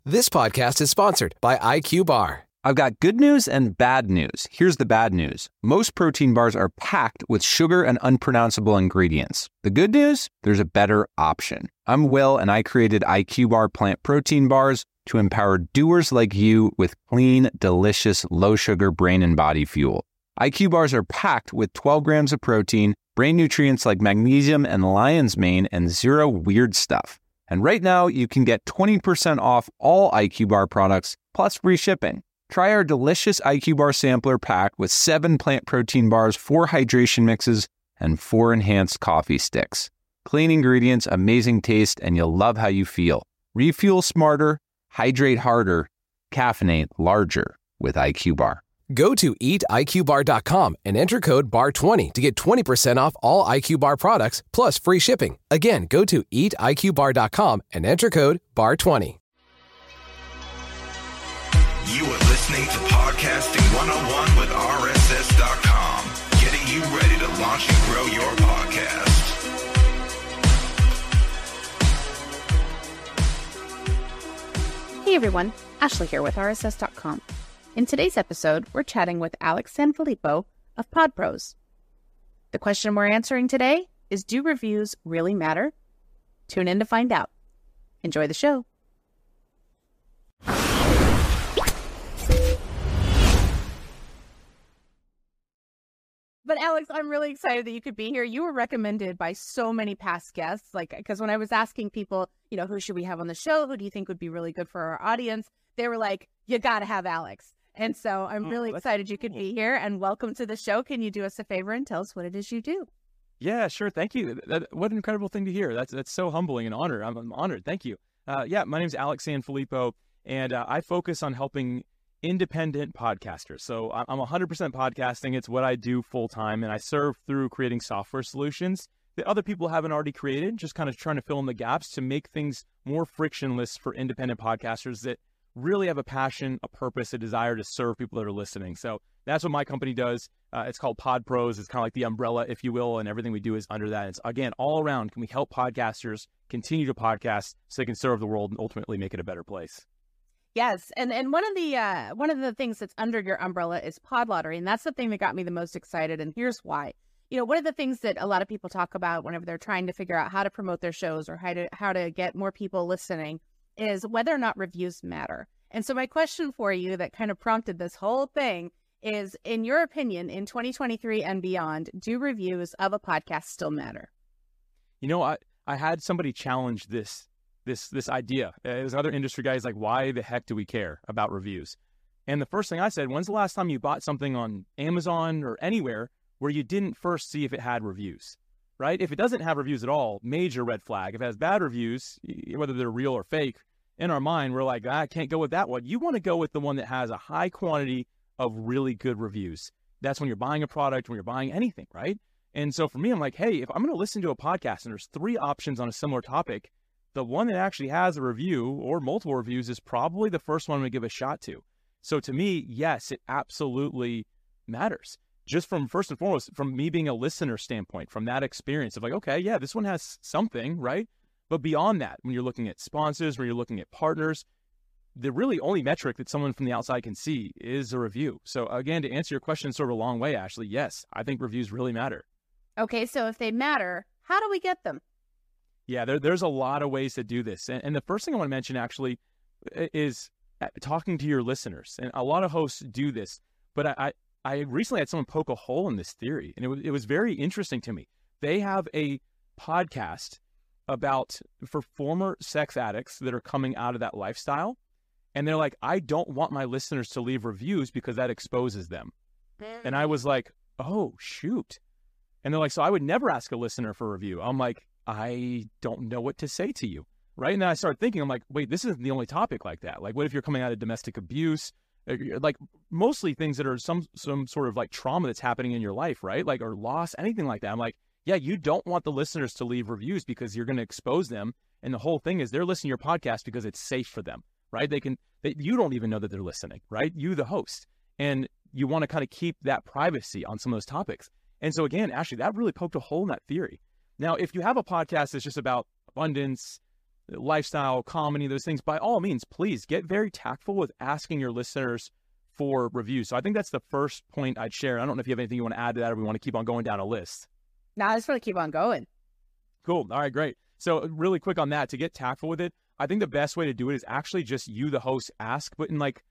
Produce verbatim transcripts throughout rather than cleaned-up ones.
This podcast is sponsored by I Q Bar. I've got good news and bad news. Here's the bad news. Most protein bars are packed with sugar and unpronounceable ingredients. The good news? There's a better option. I'm Will, and I created I Q Bar plant protein bars to empower doers like you with clean, delicious, low-sugar brain and body fuel. I Q Bars are packed with twelve grams of protein, brain nutrients like magnesium and lion's mane, and zero weird stuff. And right now, you can get twenty percent off all I Q Bar products, plus free shipping. Try our delicious I Q Bar sampler pack with seven plant protein bars, four hydration mixes, and four enhanced coffee sticks. Clean ingredients, amazing taste, and you'll love how you feel. Refuel smarter, hydrate harder, caffeinate larger with I Q Bar. Go to eat I Q bar dot com and enter code B A R twenty to get twenty percent off all I Q Bar products plus free shipping. Again, go to eat I Q bar dot com and enter code B A R twenty. You are listening to Podcasting one oh one with R S S dot com, getting you ready to launch and grow your podcast. Hey everyone, Ashley here with R S S dot com. In today's episode, we're chatting with Alex Sanfilippo of PodPros. The question we're answering today is, do reviews really matter? Tune in to find out. Enjoy the show. But Alex, I'm really excited that you could be here. You were recommended by so many past guests, like, because when I was asking people, you know, who should we have on the show? Who do you think would be really good for our audience? They were like, you got to have Alex. And so I'm really oh, excited you could be here, and welcome to the show. Can you do us a favor and tell us what it is you do? Yeah, sure. Thank you. That, what an incredible thing to hear. That's that's so humbling and honor. I'm, I'm honored. Thank you. Uh, yeah, my name is Alex Sanfilippo, and uh, I focus on helping independent podcasters. So I'm one hundred percent podcasting. It's what I do full time, and I serve through creating software solutions that other people haven't already created, just kind of trying to fill in the gaps to make things more frictionless for independent podcasters that really have a passion, a purpose, a desire to serve people that are listening. So that's what my company does. Uh, it's called PodPros. It's kind of like the umbrella, if you will, and everything we do is under that. It's, again, all around, can we help podcasters continue to podcast so they can serve the world and ultimately make it a better place? Yes, and and one of the uh, one of the things that's under your umbrella is Pod Lottery, and that's the thing that got me the most excited, and here's why. You know, one of the things that a lot of people talk about whenever they're trying to figure out how to promote their shows or how to how to get more people listening is whether or not reviews matter. And so my question for you that kind of prompted this whole thing is, in your opinion, in twenty twenty-three and beyond, do reviews of a podcast still matter? You know, I, I had somebody challenge this this this idea. It was another industry guy. He's like, why the heck do we care about reviews? And the first thing I said, when's the last time you bought something on Amazon or anywhere where you didn't first see if it had reviews, right? If it doesn't have reviews at all, major red flag. If it has bad reviews, whether they're real or fake, in our mind, we're like, I can't go with that one. You want to go with the one that has a high quantity of really good reviews. That's when you're buying a product, when you're buying anything, right? And so for me, I'm like, hey, if I'm going to listen to a podcast and there's three options on a similar topic, the one that actually has a review or multiple reviews is probably the first one we give a shot to. So to me, yes, it absolutely matters. Just from first and foremost, from me being a listener standpoint, from that experience of like, okay, yeah, this one has something, right? But beyond that, when you're looking at sponsors, when you're looking at partners, the really only metric that someone from the outside can see is a review. So again, to answer your question sort of a long way, Ashley, yes, I think reviews really matter. Okay, so if they matter, how do we get them? Yeah, there, there's a lot of ways to do this. And, and the first thing I want to mention actually is talking to your listeners. And a lot of hosts do this, but I, I, I recently had someone poke a hole in this theory, and it was, it was very interesting to me. They have a podcast about for former sex addicts that are coming out of that lifestyle. And they're like, I don't want my listeners to leave reviews because that exposes them. And I was like, oh, shoot. And they're like, so I would never ask a listener for a review. I'm like, I don't know what to say to you. Right. And then I started thinking, I'm like, wait, this isn't the only topic like that. Like, what if you're coming out of domestic abuse? Like mostly things that are some some sort of like trauma that's happening in your life, right? Like, or loss, anything like that. I'm like, yeah, you don't want the listeners to leave reviews because you're going to expose them. And the whole thing is they're listening to your podcast because it's safe for them, right? They can, they, you don't even know that they're listening, right? You, the host, and you want to kind of keep that privacy on some of those topics. And so again, Ashley, that really poked a hole in that theory. Now, if you have a podcast that's just about abundance, lifestyle, comedy, those things, by all means, please get very tactful with asking your listeners for reviews. So I think that's the first point I'd share. I don't know if you have anything you want to add to that, or we want to keep on going down a list. No, I just want to keep on going. Cool. All right, great. So really quick on that, to get tactful with it, I think the best way to do it is actually just you, the host, ask, but in like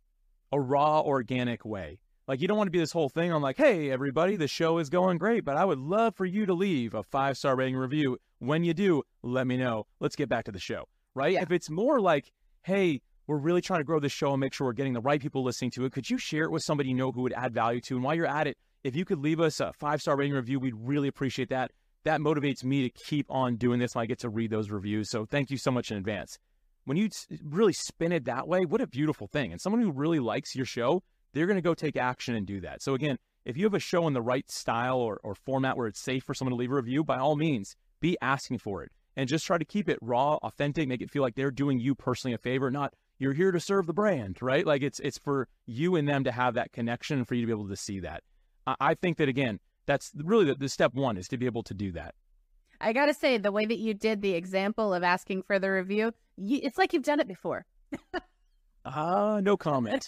a raw, organic way. Like, you don't want to be this whole thing on like, hey, everybody, the show is going great, but I would love for you to leave a five-star rating review. When you do, let me know. Let's get back to the show, right? Yeah. If it's more like, hey, we're really trying to grow this show and make sure we're getting the right people listening to it, could you share it with somebody you know who would add value to? And while you're at it, if you could leave us a five-star rating review, we'd really appreciate that. That motivates me to keep on doing this when I get to read those reviews. So thank you so much in advance. When you really spin it that way, what a beautiful thing. And someone who really likes your show, they're going to go take action and do that. So again, if you have a show in the right style or, or format where it's safe for someone to leave a review, by all means, be asking for it. And just try to keep it raw, authentic, make it feel like they're doing you personally a favor, not you're here to serve the brand, right? Like it's it's for you and them to have that connection and for you to be able to see that. I, I think that, again, that's really the, the step one, is to be able to do that. I got to say, the way that you did the example of asking for the review, you, it's like you've done it before. Ah, uh, no comment.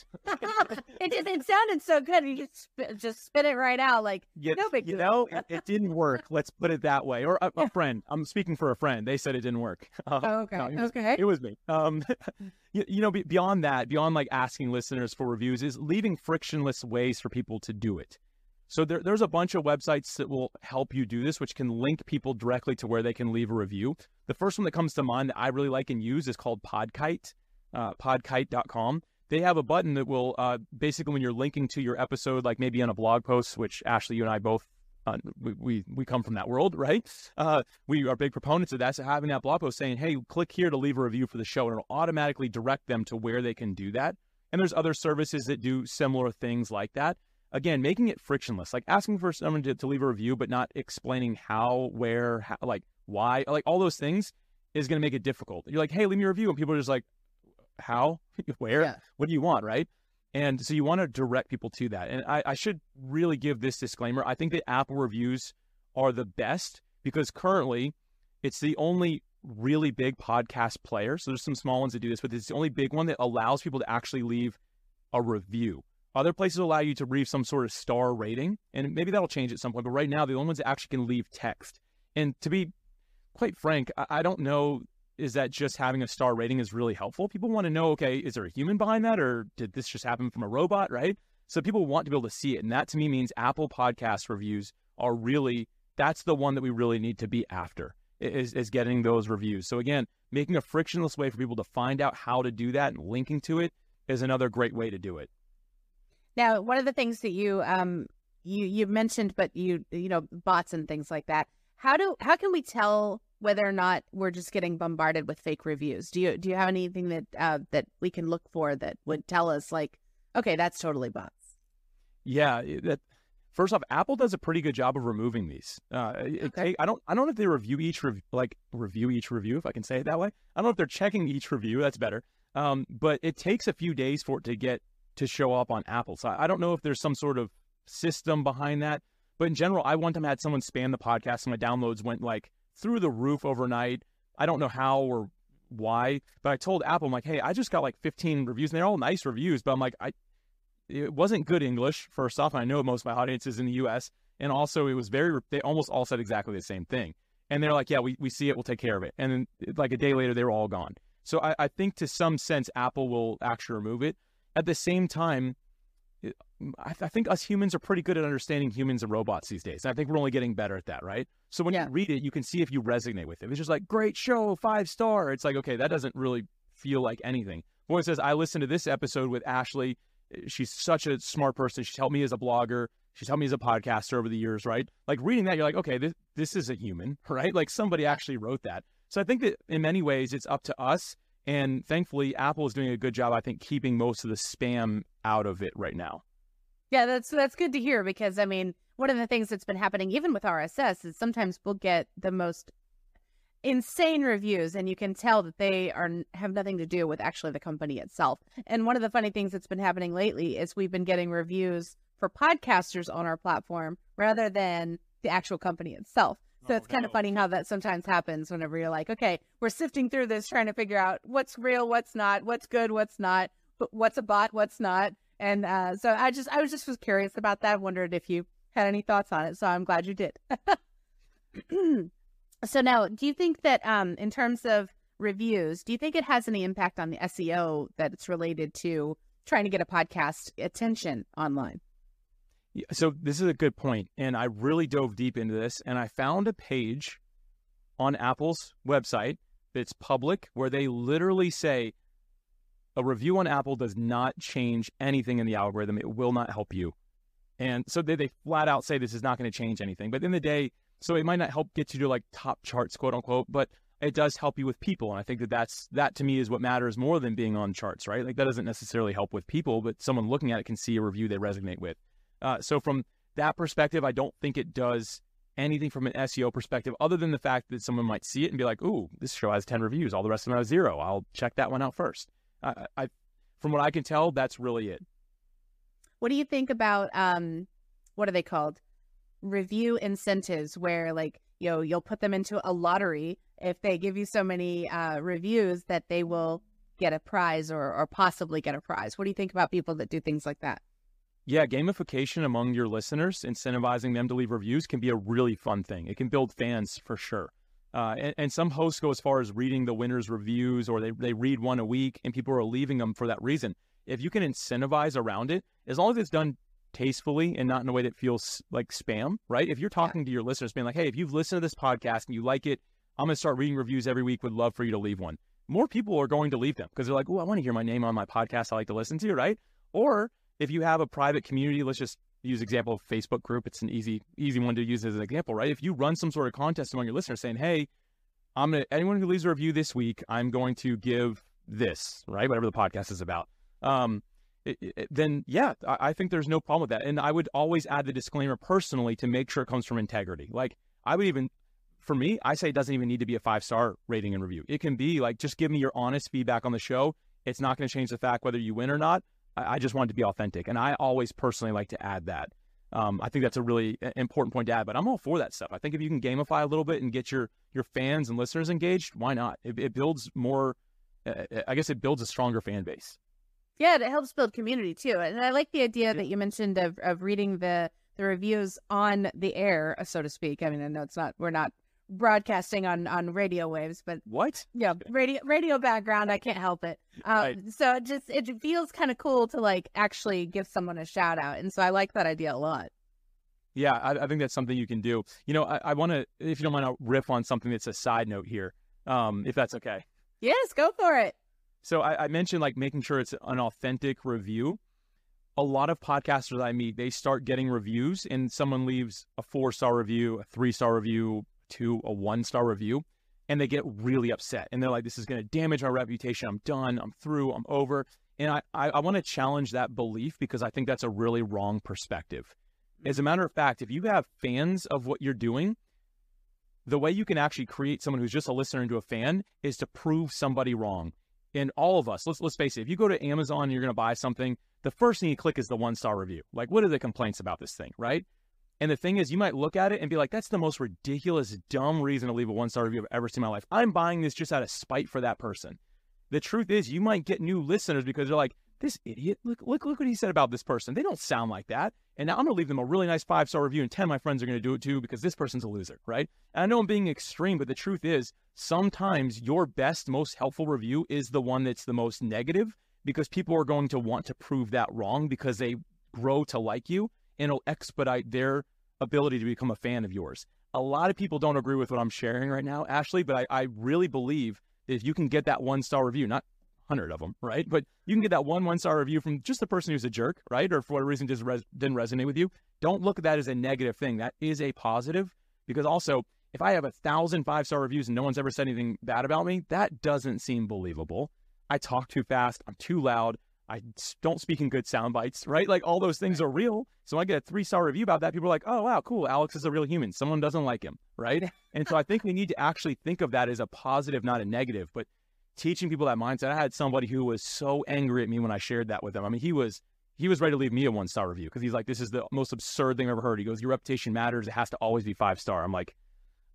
it, it it sounded so good. You just spit, just spit it right out, like you, no big you deal. know, it, it didn't work. Let's put it that way. Or a, a friend. I'm speaking for a friend. They said it didn't work. Uh, oh, okay. No, it was, okay. It was me. Um, you, you know, beyond that, beyond like asking listeners for reviews, is leaving frictionless ways for people to do it. So there, there's a bunch of websites that will help you do this, which can link people directly to where they can leave a review. The first one that comes to mind that I really like and use is called Podkite, uh, podkite dot com. They have a button that will uh, basically, when you're linking to your episode, like maybe on a blog post, which Ashley, you and I both, uh, we, we we come from that world, right? Uh, we are big proponents of that. So having that blog post saying, hey, click here to leave a review for the show, and it'll automatically direct them to where they can do that. And there's other services that do similar things like that. Again, making it frictionless, like asking for someone to, to leave a review, but not explaining how, where, how, like why, like all those things is going to make it difficult. You're like, hey, leave me a review. And people are just like, how, where, yeah. What do you want, right? And so you want to direct people to that. And I, I should really give this disclaimer. I think that Apple reviews are the best because currently it's the only really big podcast player. So there's some small ones that do this, but it's the only big one that allows people to actually leave a review. Other places allow you to leave some sort of star rating, and maybe that'll change at some point. But right now, the only ones that actually can leave text. And to be quite frank, I, I don't know, is that just having a star rating is really helpful? People want to know, okay, is there a human behind that, or did this just happen from a robot, right? So people want to be able to see it. And that to me means Apple Podcast reviews are really, that's the one that we really need to be after, is, is getting those reviews. So again, making a frictionless way for people to find out how to do that and linking to it is another great way to do it. Now, one of the things that you um you you mentioned, but you you know bots and things like that. How do how can we tell whether or not we're just getting bombarded with fake reviews? Do you do you have anything that uh, that we can look for that would tell us like, okay, that's totally bots? Yeah, that first off, Apple does a pretty good job of removing these. Uh, it, okay. I don't I don't know if they review each rev- like review each review, if I can say it that way. I don't know if they're checking each review. That's better. Um, but it takes a few days for it to get to show up on Apple. So I don't know if there's some sort of system behind that, but in general, I one time had someone spam the podcast and my downloads went like through the roof overnight. I don't know how or why, but I told Apple, I'm like, hey, I just got like fifteen reviews and they're all nice reviews, but I'm like, I, it wasn't good English first off. And I know most of my audience is in the U S, and also it was very, they almost all said exactly the same thing. And they're like, yeah, we, we see it. We'll take care of it. And then like a day later, they were all gone. So I, I think to some sense, Apple will actually remove it. At the same time, I, th- I think us humans are pretty good at understanding humans and robots these days. And I think we're only getting better at that, right? So when yeah. you read it, you can see if you resonate with it. If it's just like, great show, five star. It's like, okay, that doesn't really feel like anything. When it says, I listened to this episode with Ashley. She's such a smart person. She's helped me as a blogger. She's helped me as a podcaster over the years, right? Like reading that, you're like, okay, this, this is a human, right? Like somebody actually wrote that. So I think that in many ways, it's up to us. And thankfully, Apple is doing a good job, I think, keeping most of the spam out of it right now. Yeah, that's that's good to hear because, I mean, one of the things that's been happening, even with R S S, is sometimes we'll get the most insane reviews, and you can tell that they are have nothing to do with actually the company itself. And one of the funny things that's been happening lately is we've been getting reviews for podcasters on our platform rather than the actual company itself. So it's kind of funny how that sometimes happens whenever you're like, okay, we're sifting through this, trying to figure out what's real, what's not, what's good, what's not, what's a bot, what's not. And uh, so I just, I was just was curious about that. Wondered if you had any thoughts on it. So I'm glad you did. So now, do you think that um, in terms of reviews, do you think it has any impact on the S E O that it's related to trying to get a podcast attention online? Yeah, so this is a good point, and I really dove deep into this, and I found a page on Apple's website that's public where they literally say a review on Apple does not change anything in the algorithm. It will not help you. And so they, they flat out say this is not going to change anything. But in the day, so it might not help get you to like top charts, quote unquote, but it does help you with people. And I think that that's, that to me is what matters more than being on charts, right? Like that doesn't necessarily help with people, but someone looking at it can see a review they resonate with. Uh, so from that perspective, I don't think it does anything from an S E O perspective other than the fact that someone might see it and be like, ooh, this show has ten reviews. All the rest of them have zero. I'll check that one out first. I, I, from what I can tell, that's really it. What do you think about, um, what are they called? Review incentives where like, you know, you'll put them into a lottery. If they give you so many uh, reviews that they will get a prize or, or possibly get a prize. What do you think about people that do things like that? Yeah, gamification among your listeners, incentivizing them to leave reviews can be a really fun thing. It can build fans for sure. Uh, and, and some hosts go as far as reading the winners' reviews, or they, they read one a week and people are leaving them for that reason. If you can incentivize around it, as long as it's done tastefully and not in a way that feels like spam, right? If you're talking yeah. to your listeners being like, hey, if you've listened to this podcast and you like it, I'm going to start reading reviews every week. Would love for you to leave one. More people are going to leave them because they're like, oh, I want to hear my name on my podcast I like to listen to, right? Or if you have a private community, let's just use example of Facebook group. It's an easy, easy one to use as an example, right? If you run some sort of contest among your listeners saying, hey, I'm going to, anyone who leaves a review this week, I'm going to give this, right? Whatever the podcast is about. Um, it, it, then yeah, I, I think there's no problem with that. And I would always add the disclaimer personally to make sure it comes from integrity. Like I would even, for me, I say it doesn't even need to be a five-star rating and review. It can be like, just give me your honest feedback on the show. It's not going to change the fact whether you win or not. I just want it to be authentic. And I always personally like to add that. Um, I think that's a really important point to add, but I'm all for that stuff. I think if you can gamify a little bit and get your, your fans and listeners engaged, why not? It, it builds more, uh, I guess it builds a stronger fan base. Yeah, it helps build community too. And I like the idea that you mentioned of, of reading the, the reviews on the air, so to speak. I mean, I know it's not, we're not broadcasting on, on radio waves, but what? Yeah, radio radio background. I can't help it. Uh, right. So it just it feels kind of cool to like actually give someone a shout out, and so I like that idea a lot. Yeah, I, I think that's something you can do. You know, I, I want to, if you don't mind, I'll riff on something that's a side note here, um, if that's okay. Yes, go for it. So I, I mentioned like making sure it's an authentic review. A lot of podcasters I meet, they start getting reviews, and someone leaves a four star review, a three star review, to a one-star review, and they get really upset. And they're like, this is going to damage my reputation. I'm done. I'm through. I'm over. And I, I, I want to challenge that belief because I think that's a really wrong perspective. As a matter of fact, if you have fans of what you're doing, the way you can actually create someone who's just a listener into a fan is to prove somebody wrong. And all of us, let's let's face it, if you go to Amazon and you're going to buy something, the first thing you click is the one-star review. Like, what are the complaints about this thing, right? And the thing is, you might look at it and be like, that's the most ridiculous, dumb reason to leave a one-star review I've ever seen in my life. I'm buying this just out of spite for that person. The truth is, you might get new listeners because they're like, this idiot, look, look, look what he said about this person. They don't sound like that. And now I'm going to leave them a really nice five-star review, and ten of my friends are going to do it too because this person's a loser, right? And I know I'm being extreme, but the truth is, sometimes your best, most helpful review is the one that's the most negative because people are going to want to prove that wrong because they grow to like you. And it'll expedite their ability to become a fan of yours. A lot of people don't agree with what I'm sharing right now, Ashley, but I, I really believe that if you can get that one-star review, not one hundred of them, right? But you can get that one one-star review from just the person who's a jerk, right? Or for whatever reason just res- didn't resonate with you. Don't look at that as a negative thing. That is a positive because also, if I have a thousand five-star reviews and no one's ever said anything bad about me, that doesn't seem believable. I talk too fast. I'm too loud. I don't speak in good sound bites, right? Like all those things are real. So I get a three-star review about that. People are like, oh, wow, cool. Alex is a real human. Someone doesn't like him, right? And so I think we need to actually think of that as a positive, not a negative, but teaching people that mindset. I had somebody who was so angry at me when I shared that with him. I mean, he was he was ready to leave me a one-star review because he's like, this is the most absurd thing I've ever heard. He goes, your reputation matters. It has to always be five-star. I'm like,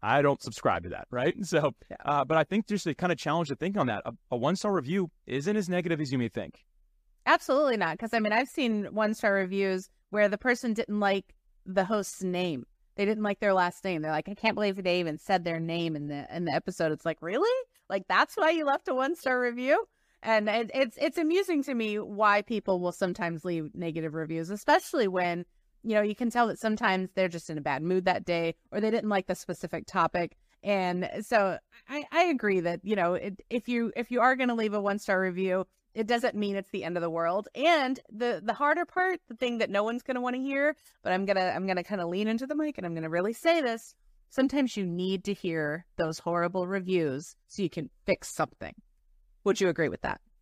I don't subscribe to that, right? So, Yeah. uh, but I think just to kind of challenge to think on that, a, a one-star review isn't as negative as you may think. Absolutely not. Because I mean, I've seen one star reviews where the person didn't like the host's name. They didn't like their last name. They're like, I can't believe they even said their name in the in the episode. It's like, really? Like, that's why you left a one star review? And it, it's it's amusing to me why people will sometimes leave negative reviews, especially when, you know, you can tell that sometimes they're just in a bad mood that day, or they didn't like the specific topic. And so I, I agree that, you know, it, if you if you are going to leave a one star review, it doesn't mean it's the end of the world. And the the harder part, the thing that no one's going to want to hear, but I'm gonna I'm gonna kind of lean into the mic and I'm gonna really say this. Sometimes you need to hear those horrible reviews so you can fix something. Would you agree with that?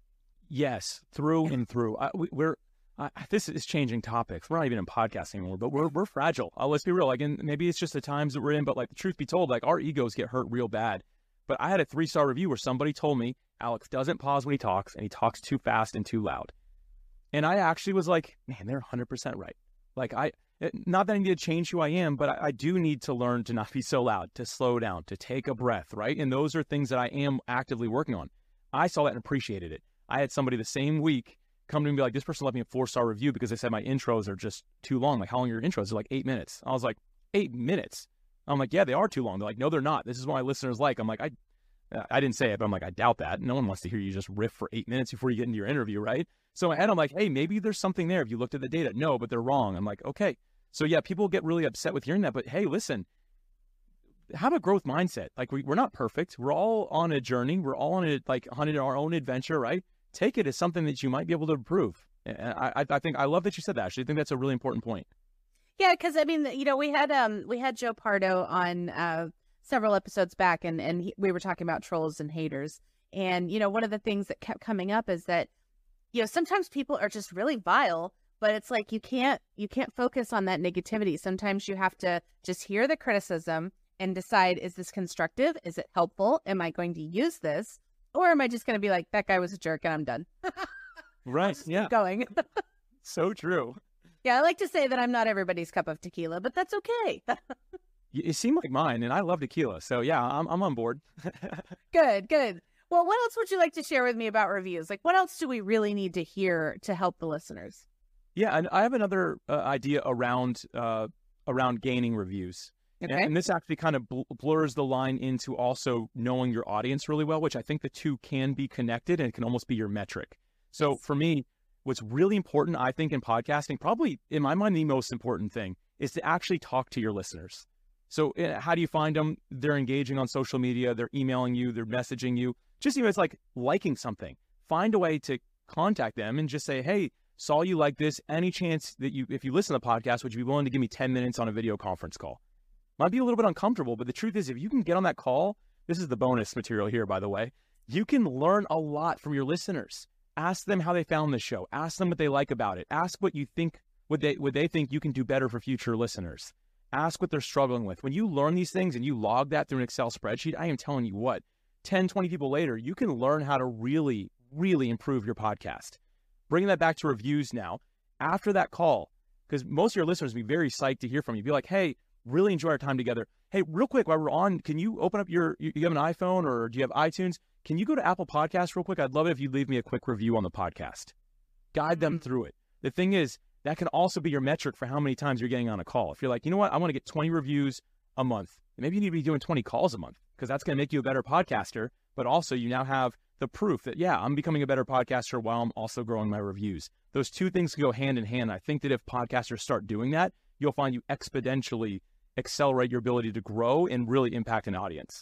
Yes, through and through. I, we, we're I, this is changing topics. We're not even in podcasting anymore, but we're we're fragile. Uh, let's be real. Like, and maybe it's just the times that we're in. But like, the truth be told, like, our egos get hurt real bad. But I had a three star review where somebody told me Alex doesn't pause when he talks, and he talks too fast and too loud. And I actually was like, man, they're one hundred percent right. Like, I it, not that I need to change who I am, but I, I do need to learn to not be so loud, to slow down, to take a breath, right? And those are things that I am actively working on. I saw that and appreciated it. I had somebody the same week come to me and be like, this person left me a four-star review because they said my intros are just too long. Like, how long are your intros? They're like eight minutes. I was like, eight minutes? I'm like, yeah, they are too long. They're like, no, they're not. This is what my listeners like. I'm like, I I didn't say it, but I'm like, I doubt that. No one wants to hear you just riff for eight minutes before you get into your interview, right? So in my head, I'm like, hey, maybe there's something there if you looked at the data. No, but they're wrong. I'm like, okay. So yeah, people get really upset with hearing that. But hey, listen, have a growth mindset. Like, we, we're not perfect. We're all on a journey. We're all on a, like, on our own adventure, right? Take it as something that you might be able to improve. And I, I think I love that you said that. Actually, I think that's a really important point. Yeah, because I mean, you know, we had um we had Joe Pardo on uh, several episodes back, and and he, we were talking about trolls and haters. And you know, one of the things that kept coming up is that, you know, sometimes people are just really vile, but it's like you can't you can't focus on that negativity. Sometimes you have to just hear the criticism and decide, is this constructive? Is it helpful? Am I going to use this? Or am I just going to be like, that guy was a jerk and I'm done? Right. Yeah. Keep going. So true. Yeah, I like to say that I'm not everybody's cup of tequila, but that's okay. You, you seem like mine, and I love tequila. So yeah, I'm I'm on board. Good, good. Well, what else would you like to share with me about reviews? Like, what else do we really need to hear to help the listeners? Yeah, and I have another uh, idea around uh, around gaining reviews. Okay. And, and this actually kind of bl- blurs the line into also knowing your audience really well, which I think the two can be connected and it can almost be your metric. So Yes. for me, what's really important, I think, in podcasting, probably in my mind, the most important thing is to actually talk to your listeners. So uh, how do you find them? They're engaging on social media, they're emailing you, they're messaging you. Just even it's like liking something. Find a way to contact them and just say, hey, saw you like this. Any chance that you, if you listen to the podcast, would you be willing to give me ten minutes on a video conference call? Might be a little bit uncomfortable, but the truth is, if you can get on that call, this is the bonus material here, by the way, you can learn a lot from your listeners. Ask them how they found the show. Ask them what they like about it. Ask what you think, would they, would they think you can do better for future listeners. Ask what they're struggling with. When you learn these things and you log that through an Excel spreadsheet, I am telling you what, ten, twenty people later, you can learn how to really, really improve your podcast. Bringing that back to reviews now, after that call, because most of your listeners will be very psyched to hear from you. Be like, hey, really enjoy our time together. Hey, real quick, while we're on, can you open up your, you, you have an iPhone or do you have iTunes? Can you go to Apple Podcasts real quick? I'd love it if you leave me a quick review on the podcast. Guide them through it. The thing is, that can also be your metric for how many times you're getting on a call. If you're like, you know what, I want to get twenty reviews a month. Maybe you need to be doing twenty calls a month because that's going to make you a better podcaster. But also you now have the proof that, yeah, I'm becoming a better podcaster while I'm also growing my reviews. Those two things can go hand in hand. I think that if podcasters start doing that, you'll find you exponentially accelerate your ability to grow and really impact an audience.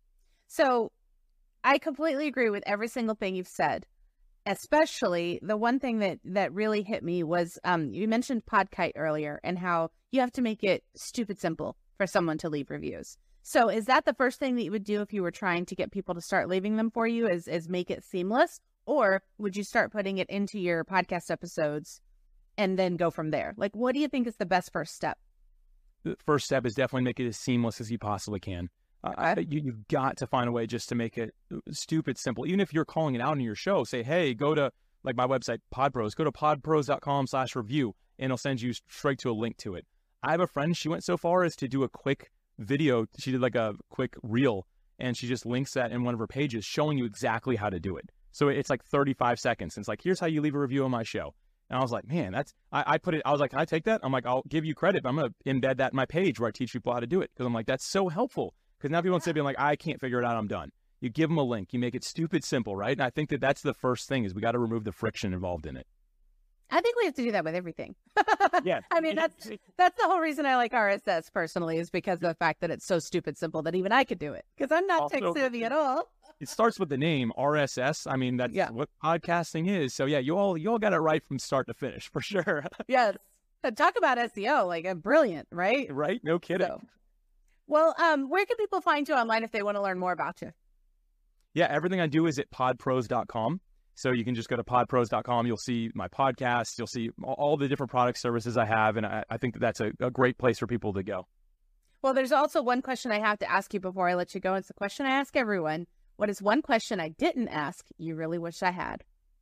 So I completely agree with every single thing you've said, especially the one thing that, that really hit me was um, you mentioned Podkite earlier and how you have to make it stupid simple for someone to leave reviews. So is that the first thing that you would do if you were trying to get people to start leaving them for you, is, is make it seamless? Or would you start putting it into your podcast episodes and then go from there? Like, what do you think is the best first step? The first step is definitely make it as seamless as you possibly can. Uh, I, you, you've got to find a way just to make it stupid simple. Even if you're calling it out in your show, say, hey, go to like my website, PodPros, go to podpros.com slash review, and it'll send you straight to a link to it. I have a friend, she went so far as to do a quick video. She did like a quick reel, and she just links that in one of her pages, showing you exactly how to do it. So it's like thirty-five seconds. And it's like, here's how you leave a review on my show. And I was like, man, that's, I, I put it, I was like, can I take that? I'm like, I'll give you credit, but I'm going to embed that in my page where I teach people how to do it. Cause I'm like, that's so helpful. Cause now people instead of being like, I can't figure it out, I'm done. You give them a link, you make it stupid simple, right? And I think that that's the first thing is we got to remove the friction involved in it. I think we have to do that with everything. Yeah. I mean, that's, that's the whole reason I like R S S personally is because of the fact that it's so stupid simple that even I could do it because I'm not Also, tech savvy at all. It starts with the name R S S. I mean, that's Yeah. what podcasting is. So yeah, you all, you all got it right from start to finish for sure. Yes. And talk about S E O, like uh, brilliant, right? Right? No kidding. So, well, um, where can people find you online if they want to learn more about you? Yeah, everything I do is at pod pros dot com. So you can just go to pod pros dot com. You'll see my podcast. You'll see all the different product services I have. And I, I think that that's a, a great place for people to go. Well, there's also one question I have to ask you before I let you go. It's the question I ask everyone. What is one question I didn't ask you really wish I had?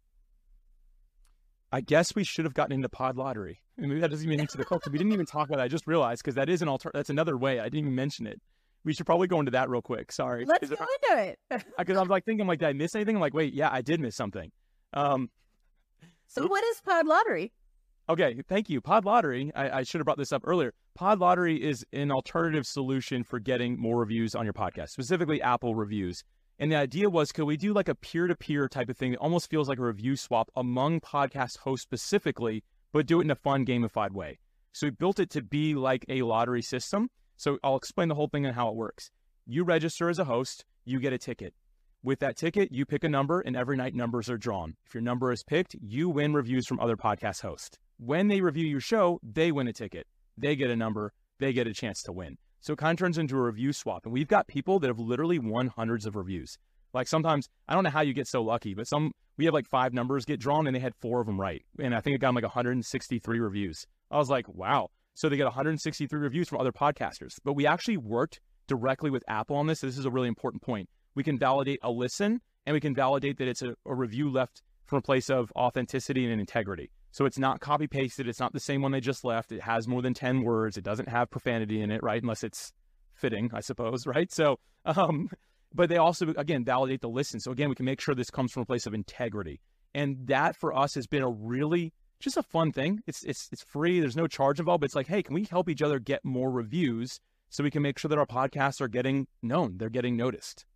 I guess we should have gotten into Pod Lottery. Maybe that doesn't even answer the question. We didn't even talk about that. I just realized because that is an alter. That's another way. I didn't even mention it. We should probably go into that real quick. Sorry. Let's go into it. Because I was like thinking, like, did I miss anything? I'm like, wait, yeah, I did miss something. Um, so oops. what is Pod Lottery? Okay, thank you. Pod Lottery, I, I should have brought this up earlier. Pod Lottery is an alternative solution for getting more reviews on your podcast, specifically Apple reviews. And the idea was, could we do like a peer-to-peer type of thing that almost feels like a review swap among podcast hosts specifically, but do it in a fun, gamified way? So we built it to be like a lottery system. So I'll explain the whole thing and how it works. You register as a host, you get a ticket. With that ticket, you pick a number, and every night numbers are drawn. If your number is picked, you win reviews from other podcast hosts. When they review your show, they win a ticket. They get a number, they get a chance to win. So it kind of turns into a review swap. And we've got people that have literally won hundreds of reviews. Like sometimes, I don't know how you get so lucky, but some we have like five numbers get drawn, and they had four of them right. And I think it got them like one hundred sixty-three reviews. I was like, wow. So they get one hundred sixty-three reviews from other podcasters. But we actually worked directly with Apple on this. This is a really important point. We can validate a listen, and we can validate that it's a, a review left from a place of authenticity and integrity. So it's not copy-pasted. It's not the same one they just left. It has more than ten words. It doesn't have profanity in it, right? Unless it's fitting, I suppose, right? So, um, but they also, again, validate the listen. So again, we can make sure this comes from a place of integrity. And that for us has been a really just a fun thing. It's it's it's free. There's no charge involved. But it's like, hey, can we help each other get more reviews so we can make sure that our podcasts are getting known? They're getting noticed.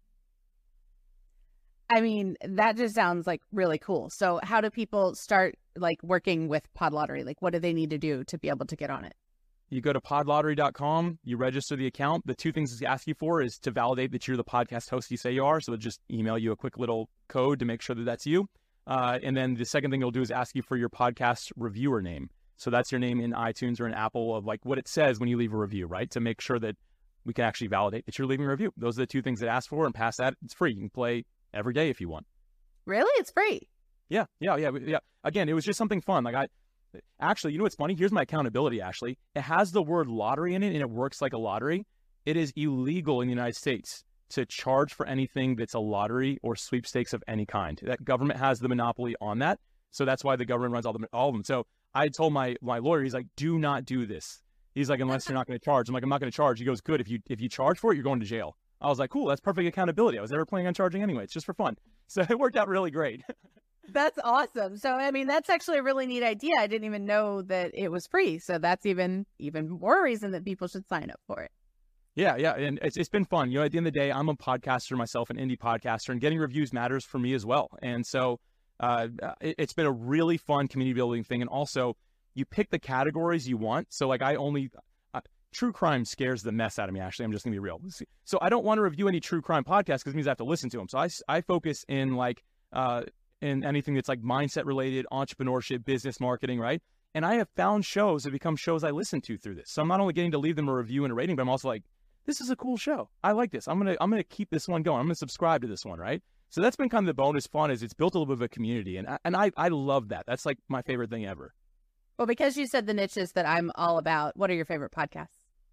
I mean, that just sounds like really cool. So how do people start like working with Pod Lottery? Like, what do they need to do to be able to get on it? You go to pod lottery dot com, you register the account. The two things it's ask you for is to validate that you're the podcast host you say you are. So they'll just email you a quick little code to make sure that that's you. Uh, and then the second thing you'll do is ask you for your podcast reviewer name. So that's your name in iTunes or in Apple of like what it says when you leave a review, right? To make sure that we can actually validate that you're leaving a review. Those are the two things that ask for, and past that, it's free. You can play every day if you want. Really? It's free? Yeah, yeah, yeah, yeah. Again, it was just something fun. Like I, actually, you know what's funny? Here's my accountability, Ashley. It has the word lottery in it, and it works like a lottery. It is illegal in the United States to charge for anything that's a lottery or sweepstakes of any kind. That government has the monopoly on that. So that's why the government runs all, the, all of them. So I told my, my lawyer, he's like, do not do this. He's like, unless you're not going to charge. I'm like, I'm not going to charge. He goes, good. If you if you charge for it, you're going to jail. I was like, cool, that's perfect accountability. I was never planning on charging anyway. It's just for fun. So it worked out really great. That's awesome. So, I mean, that's actually a really neat idea. I didn't even know that it was free. So that's even even more reason that people should sign up for it. Yeah, yeah. And it's it's been fun. You know, at the end of the day, I'm a podcaster myself, an indie podcaster, and getting reviews matters for me as well. And so uh, it, it's been a really fun community building thing. And also, you pick the categories you want. So like I only... True crime scares the mess out of me, Ashley. I'm just going to be real. So I don't want to review any true crime podcasts because it means I have to listen to them. So I, I focus in like uh, in anything that's like mindset related, entrepreneurship, business marketing, right? And I have found shows that become shows I listen to through this. So I'm not only getting to leave them a review and a rating, but I'm also like, this is a cool show. I like this. I'm going to I'm going to keep this one going. I'm going to subscribe to this one, right? So that's been kind of the bonus fun is it's built a little bit of a community. And I, and I, I love that. That's like my favorite thing ever. Well, because you said the niches that I'm all about, what are your favorite podcasts?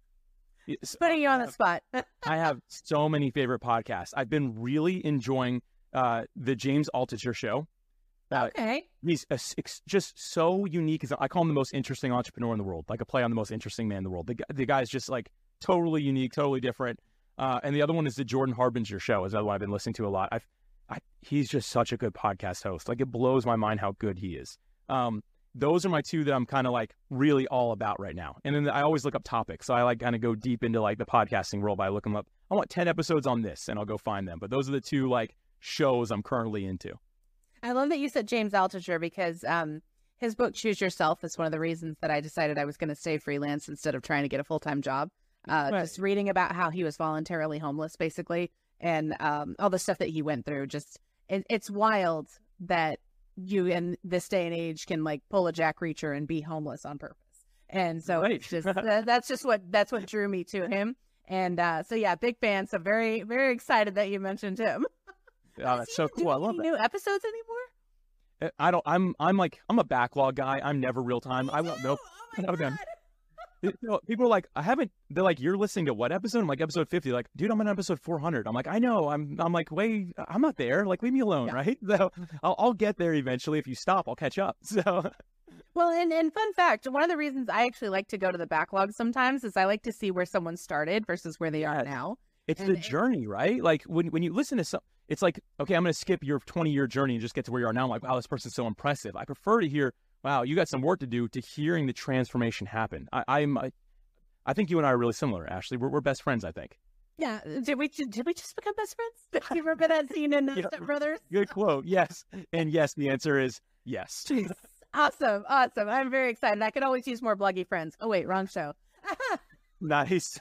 Yes, Putting you on the spot. I have so many favorite podcasts. I've been really enjoying uh, the James Altucher show. Uh, okay. He's a, it's just so unique. I call him the most interesting entrepreneur in the world, like a play on the most interesting man in the world. The, the guy's just like totally unique, totally different. Uh, and the other one is the Jordan Harbinger Show, is the other one I've been listening to a lot. I've, I, he's just such a good podcast host. Like, it blows my mind how good he is. Um, those are my two that I'm kind of like really all about right now. And then I always look up topics. So I like kind of go deep into like the podcasting world by looking up, I want ten episodes on this, and I'll go find them. But those are the two like shows I'm currently into. I love that you said James Altucher, because um, his book, Choose Yourself, is one of the reasons that I decided I was going to stay freelance instead of trying to get a full-time job. Uh, right. Just reading about how he was voluntarily homeless, basically, and um, all the stuff that he went through. Just it, it's wild that you in this day and age can like pull a Jack Reacher and be homeless on purpose. And so right. it's just uh, that's just what that's what drew me to him. And uh, so yeah, big fan. So very very excited that you mentioned him. Yeah, that's so cool. I love that. New episodes anymore? I don't. I'm. I'm like. I'm a backlog guy. I'm never real time. I won't know. Oh my God. You know, people are like, I haven't. They're like, you're listening to what episode? I'm like, episode fifty. Like, dude, I'm on episode four hundred. I'm like, I know. I'm. I'm like, wait, I'm not there. Like, leave me alone, yeah. right? So I'll, I'll get there eventually. If you stop, I'll catch up. So. Well, and, and fun fact, one of the reasons I actually like to go to the backlog sometimes is I like to see where someone started versus where they are now. It's and, the journey, right? Like when when you listen to some, it's like, okay, I'm going to skip your twenty year journey and just get to where you are now. I'm like, wow, this person's so impressive. I prefer to hear, wow, you got some work to do, to hearing the transformation happen. I, I'm, I, I think you and I are really similar, Ashley. We're we're best friends, I think. Yeah. Did we did we just become best friends? Did you remember that scene in uh, Step Brothers? Good quote. Yes, and yes, the answer is yes. Awesome, awesome. I'm very excited. I could always use more bloggy friends. Oh wait, wrong show. Nice.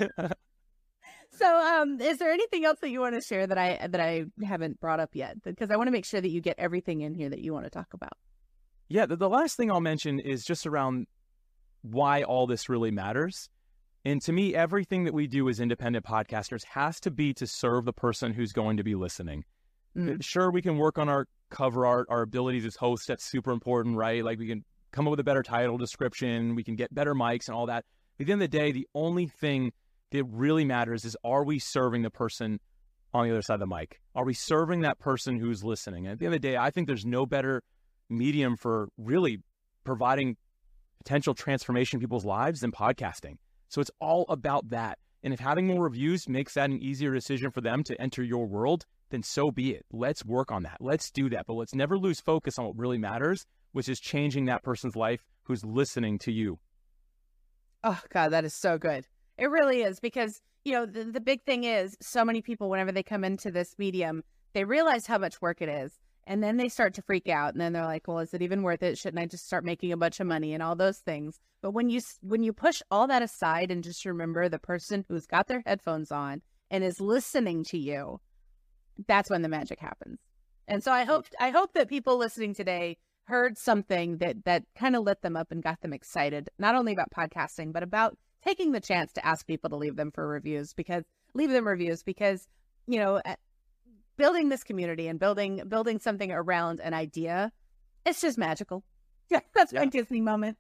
So, um, is there anything else that you want to share that I that I haven't brought up yet? Because I want to make sure that you get everything in here that you want to talk about. Yeah, the, the last thing I'll mention is just around why all this really matters. And to me, everything that we do as independent podcasters has to be to serve the person who's going to be listening. Mm. Sure, we can work on our cover art, our abilities as hosts. That's super important, right? Like we can come up with a better title description. We can get better mics and all that. At the end of the day, the only thing that really matters is, are we serving the person on the other side of the mic? Are we serving that person who's listening? And at the end of the day, I think there's no better medium for really providing potential transformation in people's lives than podcasting. So it's all about that. And if having more reviews makes that an easier decision for them to enter your world, then so be it. Let's work on that. Let's do that. But let's never lose focus on what really matters, which is changing that person's life who's listening to you. Oh, God, that is so good. It really is, because, you know, the, the big thing is so many people, whenever they come into this medium, they realize how much work it is. And then they start to freak out. And then they're like, well, is it even worth it? Shouldn't I just start making a bunch of money and all those things? But when you when you push all that aside and just remember the person who's got their headphones on and is listening to you, that's when the magic happens. And so I hope I hope that people listening today heard something that, that kind of lit them up and got them excited, not only about podcasting, but about taking the chance to ask people to leave them for reviews, because leave them reviews because, you know, building this community and building building something around an idea, it's just magical. Yeah, that's yeah. my Disney moment.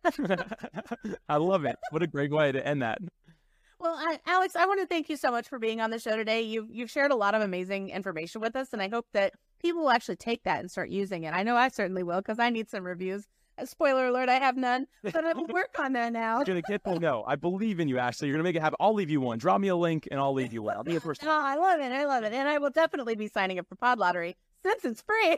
I love it. What a great way to end that. Well, I, Alex, I want to thank you so much for being on the show today. You've, you've shared a lot of amazing information with us, and I hope that people will actually take that and start using it. I know I certainly will, because I need some reviews. Uh, spoiler alert, I have none, but I will work on that now. You're going to get to know. I believe in you, Ashley. You're going to make it happen. I'll leave you one. Drop me a link, and I'll leave you one. I'll be the first. Oh, I love it. I love it. And I will definitely be signing up for Pod Lottery since it's free.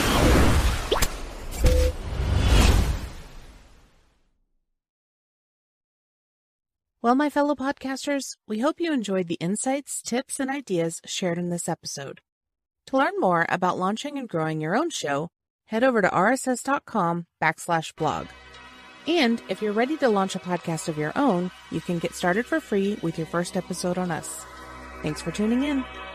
Well, my fellow podcasters, we hope you enjoyed the insights, tips, and ideas shared in this episode. To learn more about launching and growing your own show, head over to rss.com backslash blog. And if you're ready to launch a podcast of your own, you can get started for free with your first episode on us. Thanks for tuning in.